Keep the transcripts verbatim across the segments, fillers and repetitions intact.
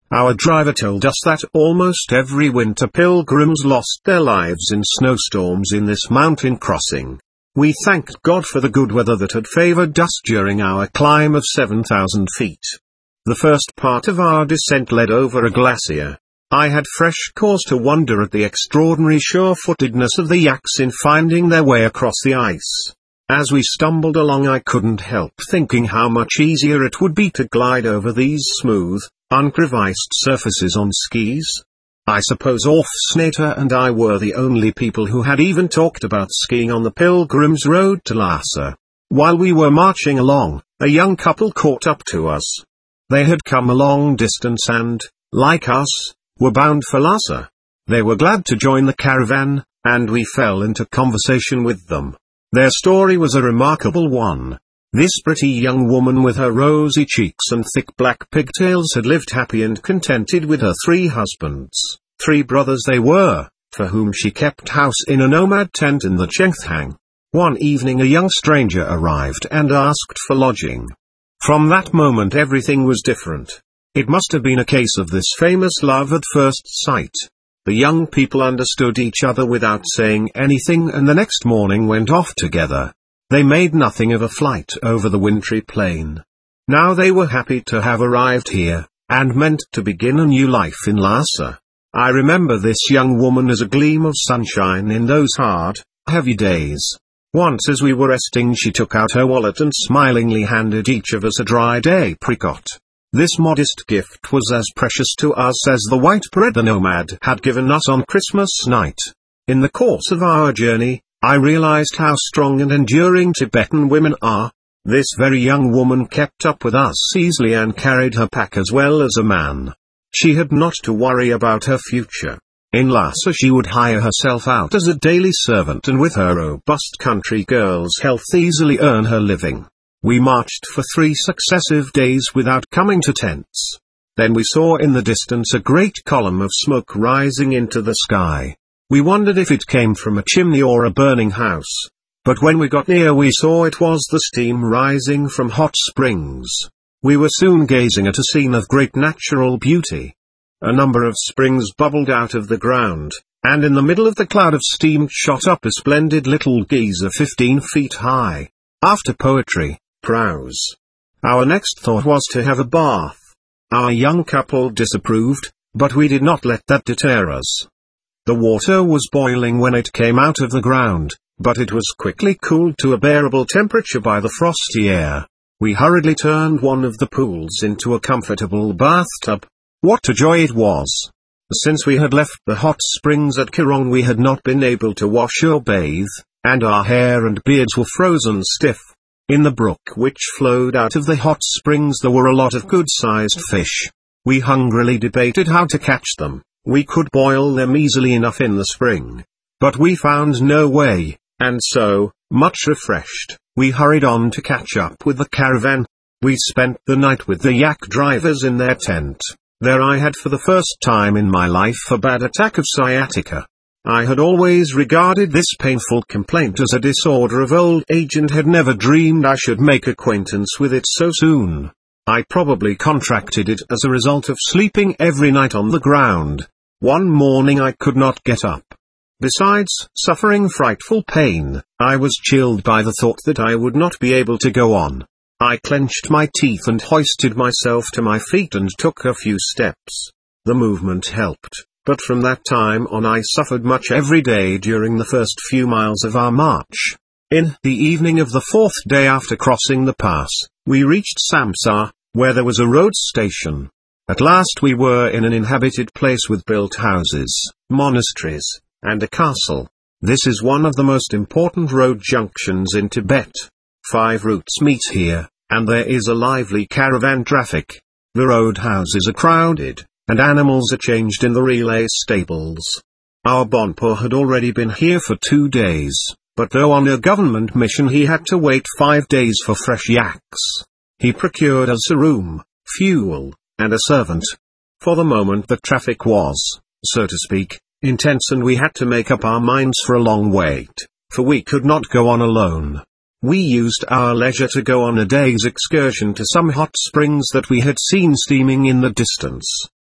Our driver told us that almost every winter pilgrims lost their lives in snowstorms in this mountain crossing. We thanked God for the good weather that had favored us during our climb of seven thousand feet. The first part of our descent led over a glacier. I had fresh cause to wonder at the extraordinary sure-footedness of the yaks in finding their way across the ice. As we stumbled along, I couldn't help thinking how much easier it would be to glide over these smooth, uncreviced surfaces on skis. I suppose Offsnater and I were the only people who had even talked about skiing on the Pilgrim's Road to Lhasa. While we were marching along, a young couple caught up to us. They had come a long distance and, like us, were bound for Lhasa. They were glad to join the caravan, and we fell into conversation with them. Their story was a remarkable one. This pretty young woman with her rosy cheeks and thick black pigtails had lived happy and contented with her three husbands. Three brothers they were, for whom she kept house in a nomad tent in the Chengthang. One evening a young stranger arrived and asked for lodging. From that moment everything was different. It must have been a case of this famous love at first sight. The young people understood each other without saying anything, and the next morning went off together. They made nothing of a flight over the wintry plain. Now they were happy to have arrived here, and meant to begin a new life in Lhasa. I remember this young woman as a gleam of sunshine in those hard, heavy days. Once as we were resting she took out her wallet and smilingly handed each of us a dried apricot. This modest gift was as precious to us as the white bread the nomad had given us on Christmas night. In the course of our journey, I realized how strong and enduring Tibetan women are. This very young woman kept up with us easily and carried her pack as well as a man. She had not to worry about her future. In Lhasa she would hire herself out as a daily servant and with her robust country girl's help easily earn her living. We marched for three successive days without coming to tents. Then we saw in the distance a great column of smoke rising into the sky. We wondered if it came from a chimney or a burning house. But when we got near we saw it was the steam rising from hot springs. We were soon gazing at a scene of great natural beauty. A number of springs bubbled out of the ground, and in the middle of the cloud of steam shot up a splendid little geyser fifteen feet high. After poetry, prose. Our next thought was to have a bath. Our young couple disapproved, but we did not let that deter us. The water was boiling when it came out of the ground, but it was quickly cooled to a bearable temperature by the frosty air. We hurriedly turned one of the pools into a comfortable bathtub. What a joy it was! Since we had left the hot springs at Kirong we had not been able to wash or bathe, and our hair and beards were frozen stiff. In the brook which flowed out of the hot springs there were a lot of good-sized fish. We hungrily debated how to catch them. We could boil them easily enough in the spring. But we found no way, and so, much refreshed, we hurried on to catch up with the caravan. We spent the night with the yak drivers in their tent. There I had for the first time in my life a bad attack of sciatica. I had always regarded this painful complaint as a disorder of old age and had never dreamed I should make acquaintance with it so soon. I probably contracted it as a result of sleeping every night on the ground. One morning I could not get up. Besides suffering frightful pain, I was chilled by the thought that I would not be able to go on. I clenched my teeth and hoisted myself to my feet and took a few steps. The movement helped, but from that time on I suffered much every day during the first few miles of our march. In the evening of the fourth day after crossing the pass, we reached Samsa, where there was a road station. At last we were in an inhabited place with built houses, monasteries, and a castle. This is one of the most important road junctions in Tibet. Five routes meet here, and there is a lively caravan traffic. The road houses are crowded, and animals are changed in the relay stables. Our Bonpo had already been here for two days, but though on a government mission he had to wait five days for fresh yaks. He procured us a room, fuel, and a servant. For the moment the traffic was, so to speak, intense and we had to make up our minds for a long wait, for we could not go on alone. We used our leisure to go on a day's excursion to some hot springs that we had seen steaming in the distance.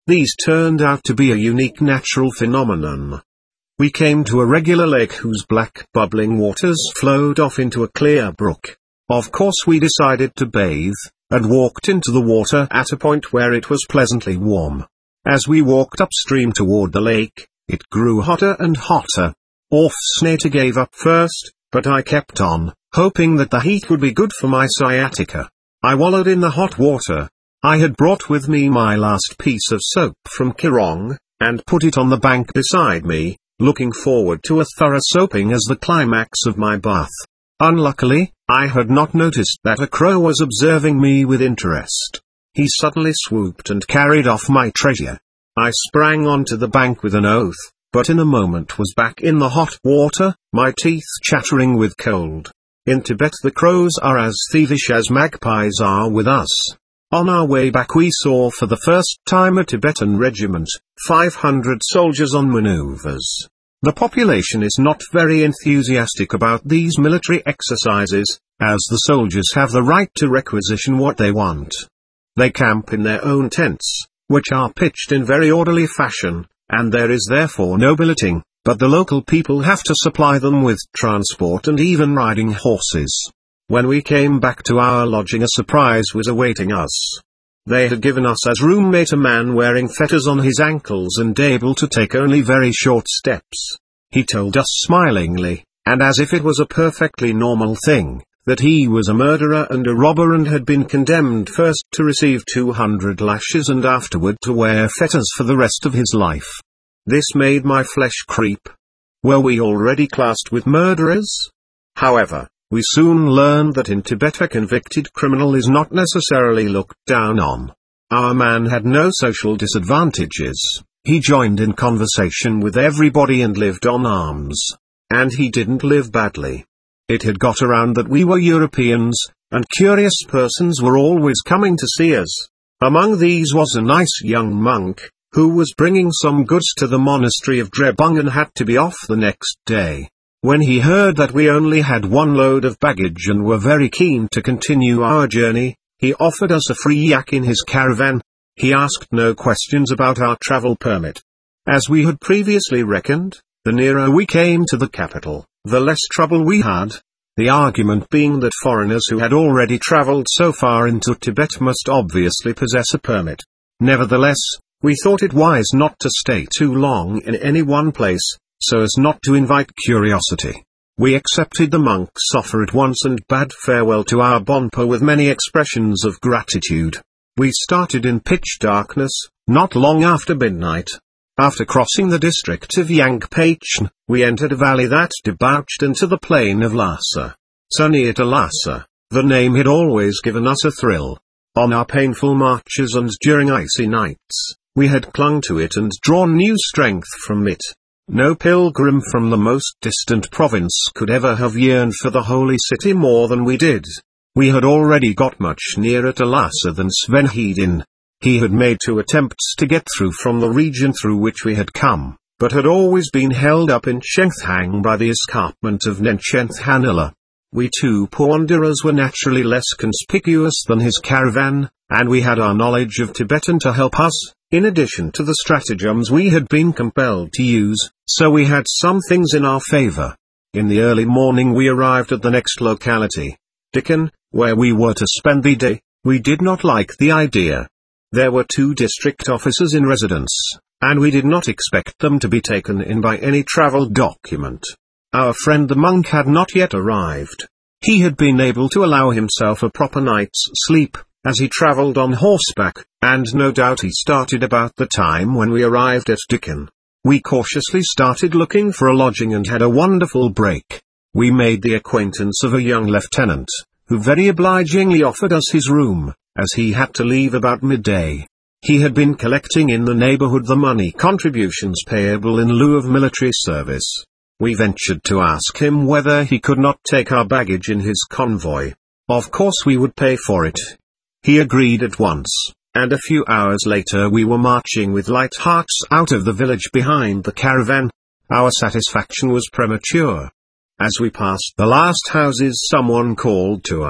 These turned out to be a unique natural phenomenon. We came to a regular lake whose black bubbling waters flowed off into a clear brook. Of course we decided to bathe, and walked into the water at a point where it was pleasantly warm. As we walked upstream toward the lake, it grew hotter and hotter. Orfsnata gave up first, but I kept on, hoping that the heat would be good for my sciatica. I wallowed in the hot water. I had brought with me my last piece of soap from Kirong, and put it on the bank beside me, looking forward to a thorough soaping as the climax of my bath. Unluckily, I had not noticed that a crow was observing me with interest. He suddenly swooped and carried off my treasure. I sprang onto the bank with an oath, but in a moment was back in the hot water, my teeth chattering with cold. In Tibet the crows are as thievish as magpies are with us. On our way back we saw for the first time a Tibetan regiment, five hundred soldiers on maneuvers. The population is not very enthusiastic about these military exercises, as the soldiers have the right to requisition what they want. They camp in their own tents, which are pitched in very orderly fashion, and there is therefore no billeting, but the local people have to supply them with transport and even riding horses. When we came back to our lodging a surprise was awaiting us. They had given us as roommate a man wearing fetters on his ankles and able to take only very short steps. He told us smilingly, and as if it was a perfectly normal thing, that he was a murderer and a robber and had been condemned first to receive two hundred lashes and afterward to wear fetters for the rest of his life. This made my flesh creep. Were we already classed with murderers? However, we soon learned that in Tibet a convicted criminal is not necessarily looked down on. Our man had no social disadvantages, he joined in conversation with everybody and lived on alms. And he didn't live badly. It had got around that we were Europeans, and curious persons were always coming to see us. Among these was a nice young monk, who was bringing some goods to the monastery of Drebung and had to be off the next day. When he heard that we only had one load of baggage and were very keen to continue our journey, he offered us a free yak in his caravan. He asked no questions about our travel permit. As we had previously reckoned, the nearer we came to the capital, the less trouble we had. The argument being that foreigners who had already traveled so far into Tibet must obviously possess a permit. Nevertheless, we thought it wise not to stay too long in any one place, so as not to invite curiosity. We accepted the monk's offer at once and bade farewell to our Bonpo with many expressions of gratitude. We started in pitch darkness, not long after midnight. After crossing the district of Yangpachn, we entered a valley that debouched into the plain of Lhasa. So near to Lhasa, the name had always given us a thrill. On our painful marches and during icy nights, we had clung to it and drawn new strength from it. No pilgrim from the most distant province could ever have yearned for the holy city more than we did. We had already got much nearer to Lhasa than Svenhedin. He had made two attempts to get through from the region through which we had come, but had always been held up in Chengthang by the escarpment of Nenchenthanilla. We two poor wanderers were naturally less conspicuous than his caravan, and we had our knowledge of Tibetan to help us, in addition to the stratagems we had been compelled to use, so we had some things in our favor. In the early morning we arrived at the next locality, Dikan, where we were to spend the day. We did not like the idea. There were two district officers in residence, and we did not expect them to be taken in by any travel document. Our friend the monk had not yet arrived. He had been able to allow himself a proper night's sleep, as he travelled on horseback, and no doubt he started about the time when we arrived at Dikan. We cautiously started looking for a lodging and had a wonderful break. We made the acquaintance of a young lieutenant, who very obligingly offered us his room, as he had to leave about midday. He had been collecting in the neighborhood the money contributions payable in lieu of military service. We ventured to ask him whether he could not take our baggage in his convoy. Of course we would pay for it. He agreed at once, and a few hours later we were marching with light hearts out of the village behind the caravan. Our satisfaction was premature. As we passed the last houses someone called to us,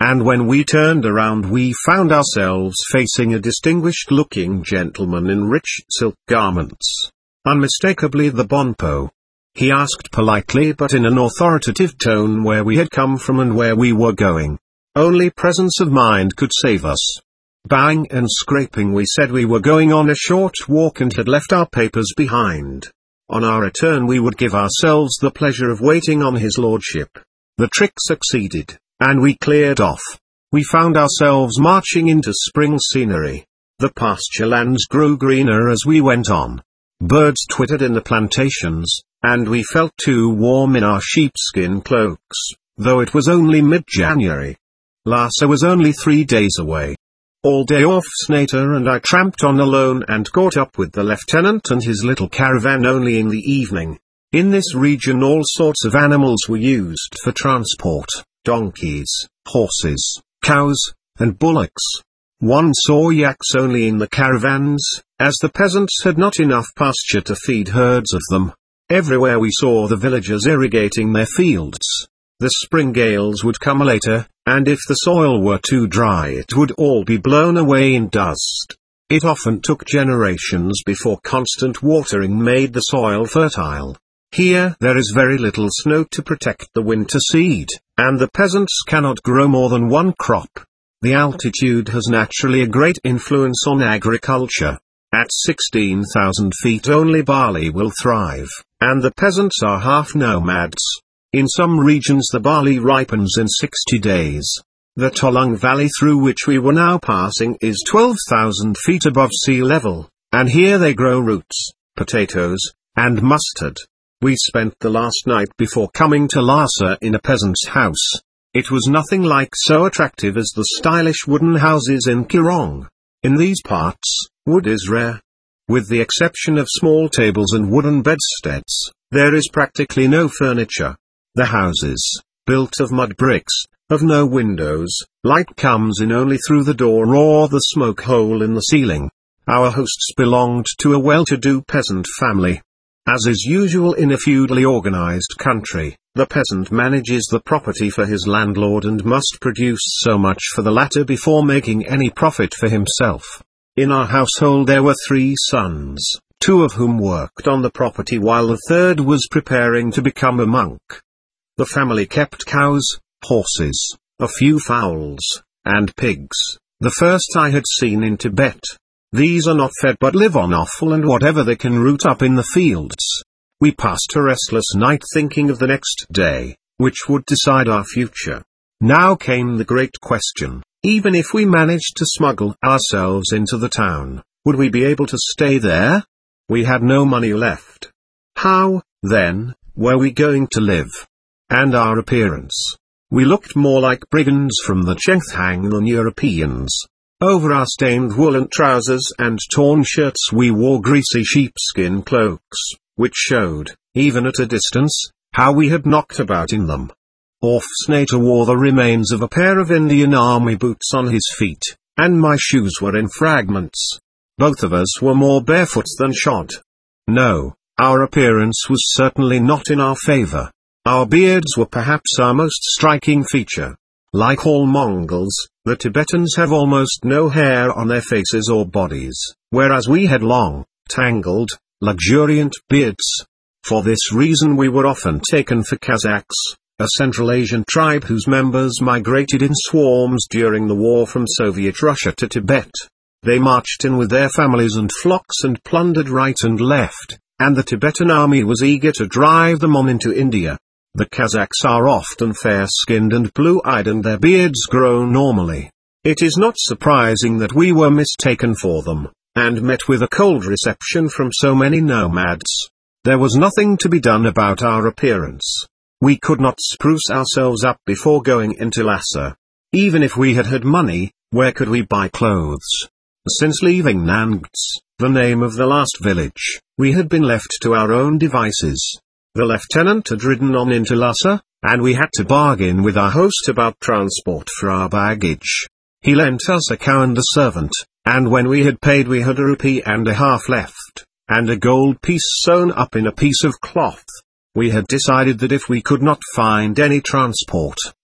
and when we turned around we found ourselves facing a distinguished-looking gentleman in rich silk garments. Unmistakably the Bonpo. He asked politely but in an authoritative tone where we had come from and where we were going. Only presence of mind could save us. Bowing and scraping we said we were going on a short walk and had left our papers behind. On our return we would give ourselves the pleasure of waiting on his lordship. The trick succeeded, and we cleared off. We found ourselves marching into spring scenery. The pasture lands grew greener as we went on. Birds twittered in the plantations, and we felt too warm in our sheepskin cloaks, though it was only mid-January. Lhasa was only three days away. All day Offsnater and I tramped on alone and caught up with the lieutenant and his little caravan only in the evening. In this region all sorts of animals were used for transport: donkeys, horses, cows, and bullocks. One saw yaks only in the caravans, as the peasants had not enough pasture to feed herds of them. Everywhere we saw the villagers irrigating their fields. The spring gales would come later, and if the soil were too dry it would all be blown away in dust. It often took generations before constant watering made the soil fertile. Here there is very little snow to protect the winter seed, and the peasants cannot grow more than one crop. The altitude has naturally a great influence on agriculture. At sixteen thousand feet only barley will thrive, and the peasants are half nomads. In some regions the barley ripens in sixty days. The Tolung Valley through which we were now passing is twelve thousand feet above sea level, and here they grow roots, potatoes, and mustard. We spent the last night before coming to Lhasa in a peasant's house. It was nothing like so attractive as the stylish wooden houses in Kirong. In these parts, wood is rare. With the exception of small tables and wooden bedsteads, there is practically no furniture. The houses, built of mud bricks, have no windows, light comes in only through the door or the smoke hole in the ceiling. Our hosts belonged to a well-to-do peasant family. As is usual in a feudally organized country, the peasant manages the property for his landlord and must produce so much for the latter before making any profit for himself. In our household there were three sons, two of whom worked on the property while the third was preparing to become a monk. The family kept cows, horses, a few fowls, and pigs, the first I had seen in Tibet. These are not fed but live on offal and whatever they can root up in the fields. We passed a restless night thinking of the next day, which would decide our future. Now came the great question: even if we managed to smuggle ourselves into the town, would we be able to stay there? We had no money left. How, then, were we going to live? And our appearance. We looked more like brigands from the Chengthang than Europeans. Over our stained woolen trousers and torn shirts we wore greasy sheepskin cloaks, which showed, even at a distance, how we had knocked about in them. Offsnater wore the remains of a pair of Indian army boots on his feet, and my shoes were in fragments. Both of us were more barefoot than shod. No, our appearance was certainly not in our favor. Our beards were perhaps our most striking feature. Like all Mongols, the Tibetans have almost no hair on their faces or bodies, whereas we had long, tangled, luxuriant beards. For this reason we were often taken for Kazakhs, a Central Asian tribe whose members migrated in swarms during the war from Soviet Russia to Tibet. They marched in with their families and flocks and plundered right and left, and the Tibetan army was eager to drive them on into India. The Kazakhs are often fair-skinned and blue-eyed and their beards grow normally. It is not surprising that we were mistaken for them, and met with a cold reception from so many nomads. There was nothing to be done about our appearance. We could not spruce ourselves up before going into Lhasa. Even if we had had money, where could we buy clothes? Since leaving Nangts, the name of the last village, we had been left to our own devices. The lieutenant had ridden on into Lhasa, and we had to bargain with our host about transport for our baggage. He lent us a cow and a servant, and when we had paid we had a rupee and a half left, and a gold piece sewn up in a piece of cloth. We had decided that if we could not find any transport,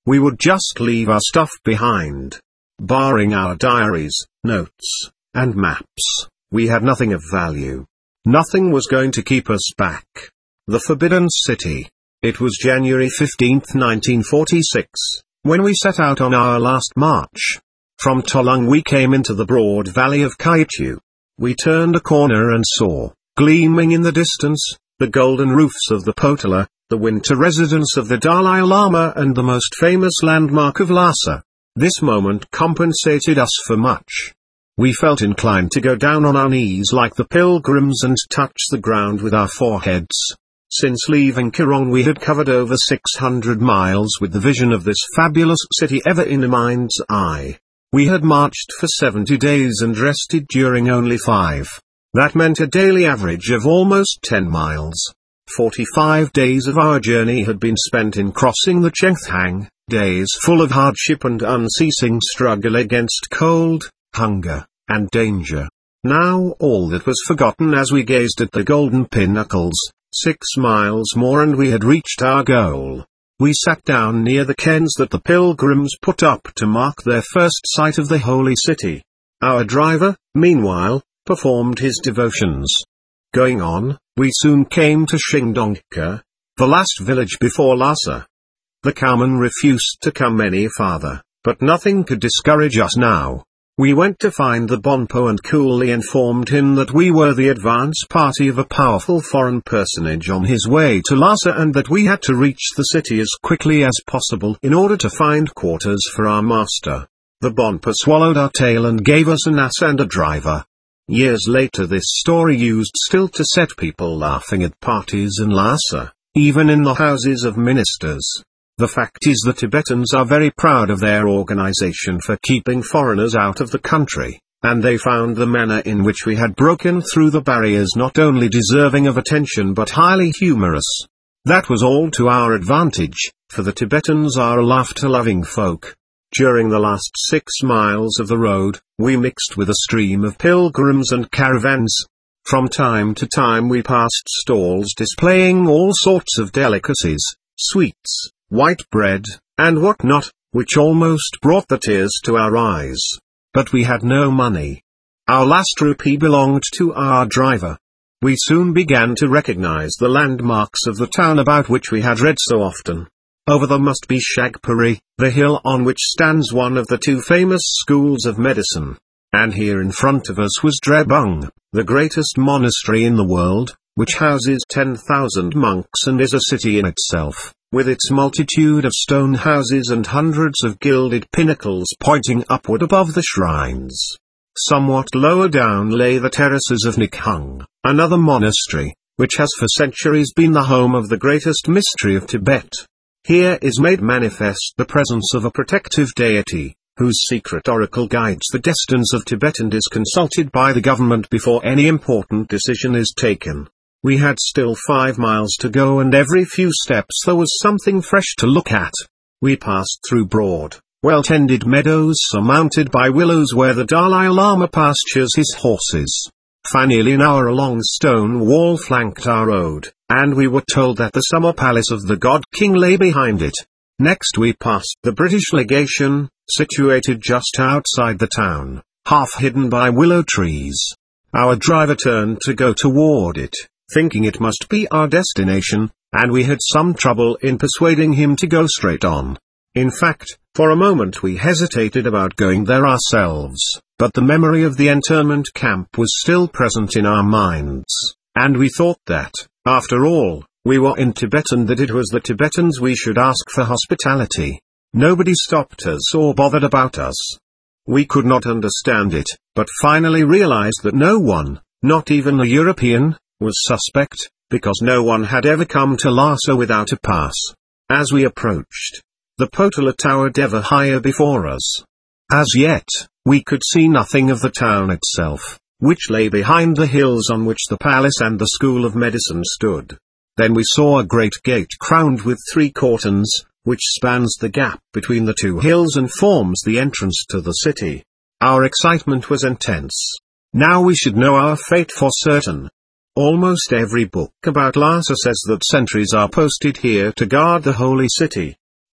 we would just leave our stuff behind. Barring our diaries, notes, and maps, we had nothing of value. Nothing was going to keep us back. The Forbidden City. It was January fifteenth nineteen forty-six, when we set out on our last march. From Tolung we came into the broad valley of Kaitu. We turned a corner and saw, gleaming in the distance, the golden roofs of the Potala, the winter residence of the Dalai Lama and the most famous landmark of Lhasa. This moment compensated us for much. We felt inclined to go down on our knees like the pilgrims and touch the ground with our foreheads. Since leaving Kirong we had covered over six hundred miles with the vision of this fabulous city ever in a mind's eye. We had marched for seventy days and rested during only five. That meant a daily average of almost ten miles. Forty-five days of our journey had been spent in crossing the Chengthang, days full of hardship and unceasing struggle against cold, hunger, and danger. Now all that was forgotten as we gazed at the golden pinnacles. Six miles more and we had reached our goal. We sat down near the cairns that the pilgrims put up to mark their first sight of the holy city. Our driver, meanwhile, performed his devotions. Going on, we soon came to Shingdongka, the last village before Lhasa. The cowman refused to come any farther, but nothing could discourage us now. We went to find the Bonpo and coolly informed him that we were the advance party of a powerful foreign personage on his way to Lhasa and that we had to reach the city as quickly as possible in order to find quarters for our master. The Bonpo swallowed our tale and gave us an ass and a driver. Years later this story used still to set people laughing at parties in Lhasa, even in the houses of ministers. The fact is the Tibetans are very proud of their organization for keeping foreigners out of the country, and they found the manner in which we had broken through the barriers not only deserving of attention but highly humorous. That was all to our advantage, for the Tibetans are a laughter-loving folk. During the last six miles of the road, we mixed with a stream of pilgrims and caravans. From time to time we passed stalls displaying all sorts of delicacies, sweets, white bread, and what not, which almost brought the tears to our eyes. But we had no money. Our last rupee belonged to our driver. We soon began to recognize the landmarks of the town about which we had read so often. Over them must be Shagpuri, the hill on which stands one of the two famous schools of medicine. And here in front of us was Drebung, the greatest monastery in the world, which houses ten thousand monks and is a city in itself, with its multitude of stone houses and hundreds of gilded pinnacles pointing upward above the shrines. Somewhat lower down lay the terraces of Nikhang, another monastery, which has for centuries been the home of the greatest mystery of Tibet. Here is made manifest the presence of a protective deity, whose secret oracle guides the destinies of Tibet and is consulted by the government before any important decision is taken. We had still five miles to go and every few steps there was something fresh to look at. We passed through broad, well-tended meadows surmounted by willows where the Dalai Lama pastures his horses. For nearly an hour a long stone wall flanked our road, and we were told that the summer palace of the God King lay behind it. Next we passed the British legation, situated just outside the town, half hidden by willow trees. Our driver turned to go toward it, thinking it must be our destination, and we had some trouble in persuading him to go straight on. In fact, for a moment we hesitated about going there ourselves, but the memory of the internment camp was still present in our minds, and we thought that, after all, we were in Tibet and that it was the Tibetans we should ask for hospitality. Nobody stopped us or bothered about us. We could not understand it, but finally realized that no one, not even a European, was suspect, because no one had ever come to Lhasa without a pass. As we approached, the Potala towered ever higher before us. As yet, we could see nothing of the town itself, which lay behind the hills on which the palace and the school of medicine stood. Then we saw a great gate crowned with three courtins, which spans the gap between the two hills and forms the entrance to the city. Our excitement was intense. Now we should know our fate for certain. Almost every book about Lhasa says that sentries are posted here to guard the holy city.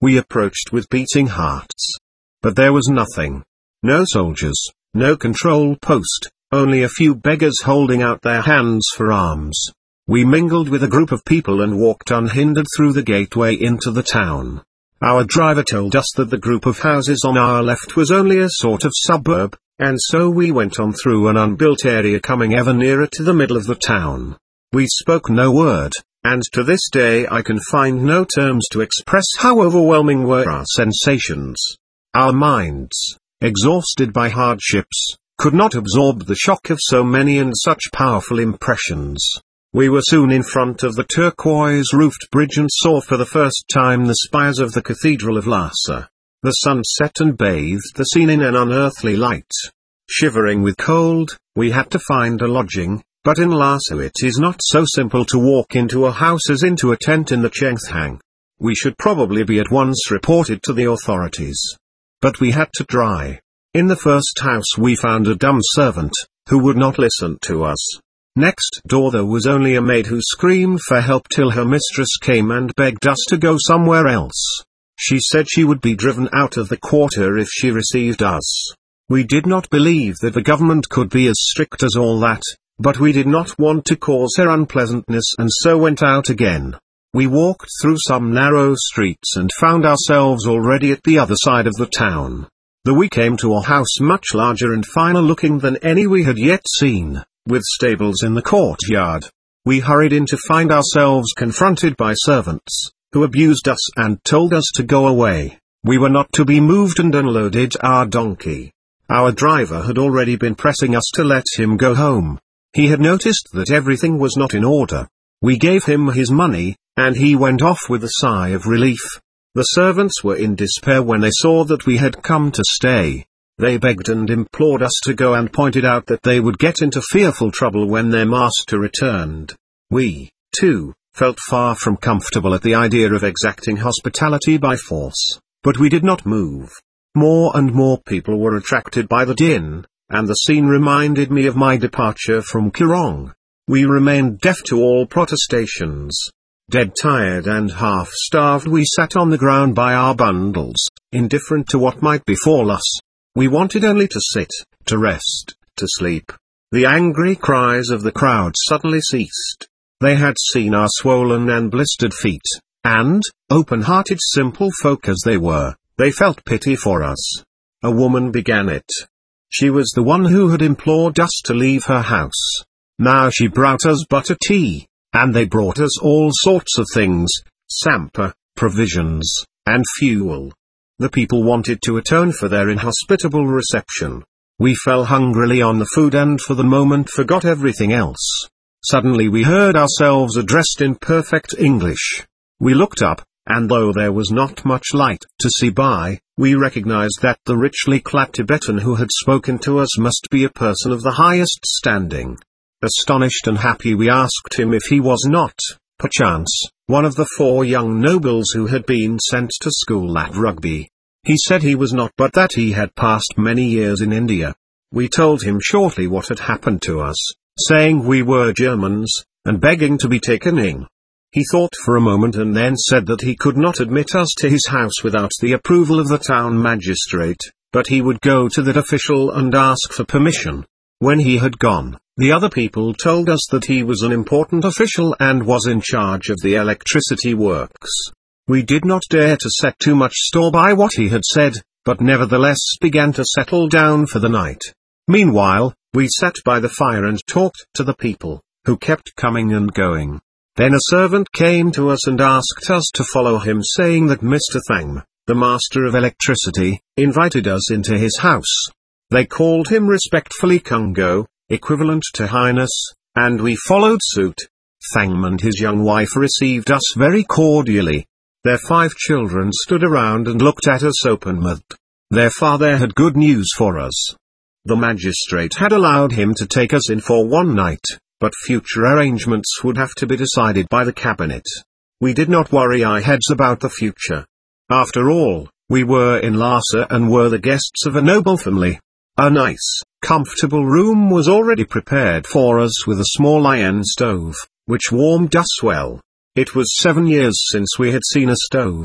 We approached with beating hearts. But there was nothing. No soldiers, no control post, only a few beggars holding out their hands for alms. We mingled with a group of people and walked unhindered through the gateway into the town. Our driver told us that the group of houses on our left was only a sort of suburb, and so we went on through an unbuilt area, coming ever nearer to the middle of the town. We spoke no word, and to this day I can find no terms to express how overwhelming were our sensations. Our minds, exhausted by hardships, could not absorb the shock of so many and such powerful impressions. We were soon in front of the turquoise-roofed bridge and saw for the first time the spires of the Cathedral of Lhasa. The sun set and bathed the scene in an unearthly light. Shivering with cold, we had to find a lodging, but in Lhasa it is not so simple to walk into a house as into a tent in the Chengthang. We should probably be at once reported to the authorities. But we had to try. In the first house we found a dumb servant, who would not listen to us. Next door there was only a maid who screamed for help till her mistress came and begged us to go somewhere else. She said she would be driven out of the quarter if she received us. We did not believe that the government could be as strict as all that, but we did not want to cause her unpleasantness and so went out again. We walked through some narrow streets and found ourselves already at the other side of the town. Then we came to a house much larger and finer looking than any we had yet seen, with stables in the courtyard. We hurried in to find ourselves confronted by servants, who abused us and told us to go away. We were not to be moved and unloaded our donkey. Our driver had already been pressing us to let him go home. He had noticed that everything was not in order. We gave him his money, and he went off with a sigh of relief. The servants were in despair when they saw that we had come to stay. They begged and implored us to go and pointed out that they would get into fearful trouble when their master returned. We, too, felt far from comfortable at the idea of exacting hospitality by force, but we did not move. More and more people were attracted by the din, and the scene reminded me of my departure from Kirong. We remained deaf to all protestations. Dead tired and half-starved we sat on the ground by our bundles, indifferent to what might befall us. We wanted only to sit, to rest, to sleep. The angry cries of the crowd suddenly ceased. They had seen our swollen and blistered feet, and, open-hearted simple folk as they were, they felt pity for us. A woman began it. She was the one who had implored us to leave her house. Now she brought us but a tea, and they brought us all sorts of things, sampa, provisions, and fuel. The people wanted to atone for their inhospitable reception. We fell hungrily on the food and for the moment forgot everything else. Suddenly we heard ourselves addressed in perfect English. We looked up, and though there was not much light to see by, we recognized that the richly clad Tibetan who had spoken to us must be a person of the highest standing. Astonished and happy we asked him if he was not, perchance, one of the four young nobles who had been sent to school at Rugby. He said he was not, but that he had passed many years in India. We told him shortly what had happened to us, saying we were Germans, and begging to be taken in. He thought for a moment and then said that he could not admit us to his house without the approval of the town magistrate, but he would go to that official and ask for permission. When he had gone, the other people told us that he was an important official and was in charge of the electricity works. We did not dare to set too much store by what he had said, but nevertheless began to settle down for the night. Meanwhile, we sat by the fire and talked to the people, who kept coming and going. Then a servant came to us and asked us to follow him, saying that Mister Thang, the master of electricity, invited us into his house. They called him respectfully Kungo, equivalent to Highness, and we followed suit. Thang and his young wife received us very cordially. Their five children stood around and looked at us open-mouthed. Their father had good news for us. The magistrate had allowed him to take us in for one night, but future arrangements would have to be decided by the cabinet. We did not worry our heads about the future. After all, we were in Lhasa and were the guests of a noble family. A nice, comfortable room was already prepared for us with a small iron stove, which warmed us well. It was seven years since we had seen a stove.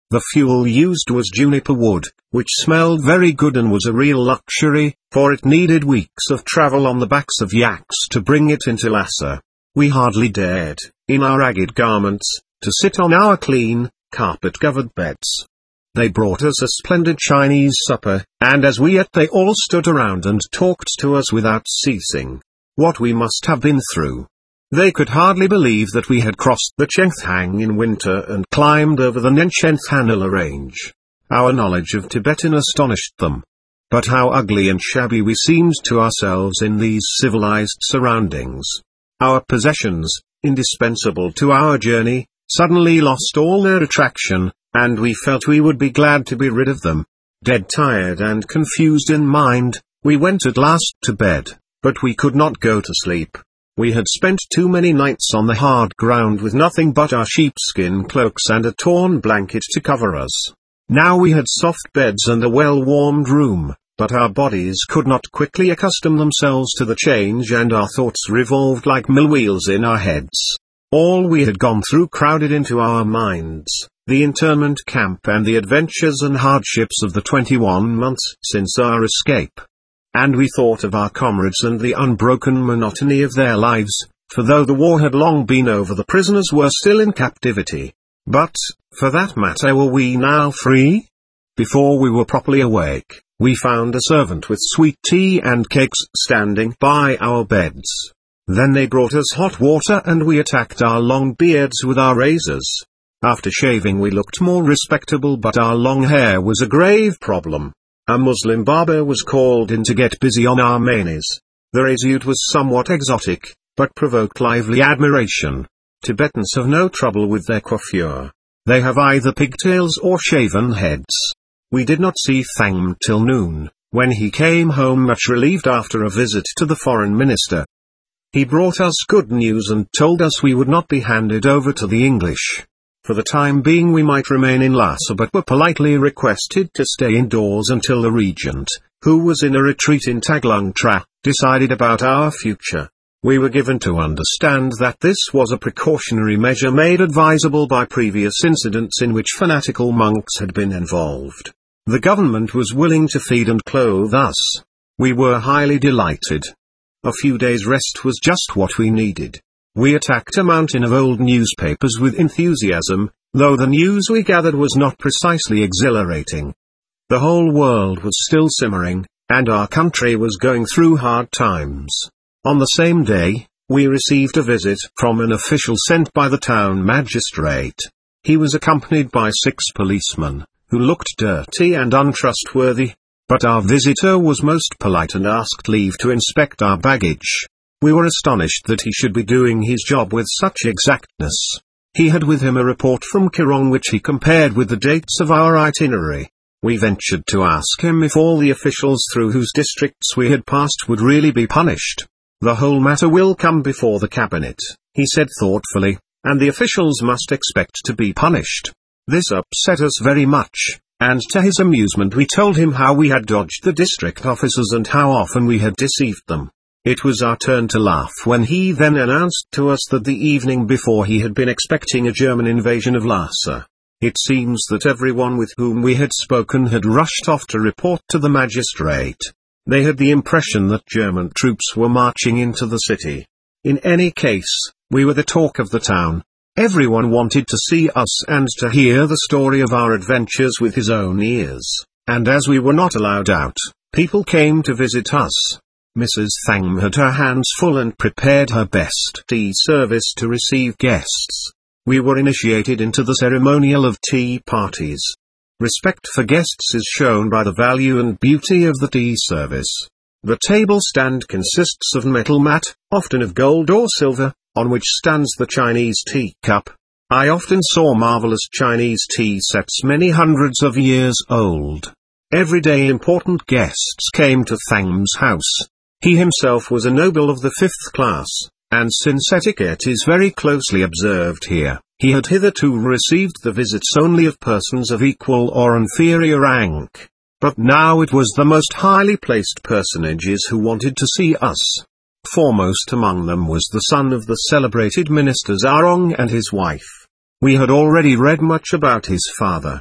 The fuel used was juniper wood, which smelled very good and was a real luxury, for it needed weeks of travel on the backs of yaks to bring it into Lhasa. We hardly dared, in our ragged garments, to sit on our clean, carpet-covered beds. They brought us a splendid Chinese supper, and as we ate they all stood around and talked to us without ceasing. What we must have been through! They could hardly believe that we had crossed the Chengthang in winter and climbed over the Nenchenthanilla range. Our knowledge of Tibetan astonished them. But how ugly and shabby we seemed to ourselves in these civilized surroundings. Our possessions, indispensable to our journey, suddenly lost all their attraction, and we felt we would be glad to be rid of them. Dead tired and confused in mind, we went at last to bed, but we could not go to sleep. We had spent too many nights on the hard ground with nothing but our sheepskin cloaks and a torn blanket to cover us. Now we had soft beds and a well-warmed room, but our bodies could not quickly accustom themselves to the change and our thoughts revolved like mill wheels in our heads. All we had gone through crowded into our minds, the internment camp and the adventures and hardships of the twenty-one months since our escape. And we thought of our comrades and the unbroken monotony of their lives, for though the war had long been over the prisoners were still in captivity. But, for that matter, were we now free? Before we were properly awake, we found a servant with sweet tea and cakes standing by our beds. Then they brought us hot water and we attacked our long beards with our razors. After shaving we looked more respectable, but our long hair was a grave problem. A Muslim barber was called in to get busy on our manes. The razute was somewhat exotic, but provoked lively admiration. Tibetans have no trouble with their coiffure. They have either pigtails or shaven heads. We did not see Thangm till noon, when he came home much relieved after a visit to the foreign minister. He brought us good news and told us we would not be handed over to the English. For the time being we might remain in Lhasa, but were politely requested to stay indoors until the regent, who was in a retreat in Taglung Tra, decided about our future. We were given to understand that this was a precautionary measure made advisable by previous incidents in which fanatical monks had been involved. The government was willing to feed and clothe us. We were highly delighted. A few days' rest was just what we needed. We attacked a mountain of old newspapers with enthusiasm, though the news we gathered was not precisely exhilarating. The whole world was still simmering, and our country was going through hard times. On the same day, we received a visit from an official sent by the town magistrate. He was accompanied by six policemen, who looked dirty and untrustworthy, but our visitor was most polite and asked leave to inspect our baggage. We were astonished that he should be doing his job with such exactness. He had with him a report from Kirong which he compared with the dates of our itinerary. We ventured to ask him if all the officials through whose districts we had passed would really be punished. The whole matter will come before the cabinet, he said thoughtfully, and the officials must expect to be punished. This upset us very much, and to his amusement we told him how we had dodged the district officers and how often we had deceived them. It was our turn to laugh when he then announced to us that the evening before he had been expecting a German invasion of Lhasa. It seems that everyone with whom we had spoken had rushed off to report to the magistrate. They had the impression that German troops were marching into the city. In any case, we were the talk of the town. Everyone wanted to see us and to hear the story of our adventures with his own ears, and as we were not allowed out, people came to visit us. Missus Thangm had her hands full and prepared her best tea service to receive guests. We were initiated into the ceremonial of tea parties. Respect for guests is shown by the value and beauty of the tea service. The table stand consists of metal mat, often of gold or silver, on which stands the Chinese teacup. I often saw marvelous Chinese tea sets many hundreds of years old. Every day important guests came to Thangm's house. He himself was a noble of the fifth class, and since etiquette is very closely observed here, he had hitherto received the visits only of persons of equal or inferior rank. But now it was the most highly placed personages who wanted to see us. Foremost among them was the son of the celebrated minister Zarong and his wife. We had already read much about his father,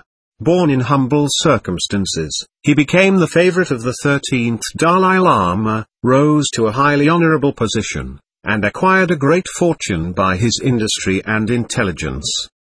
Born in humble circumstances, he became the favorite of the thirteenth Dalai Lama, rose to a highly honorable position, and acquired a great fortune by his industry and intelligence.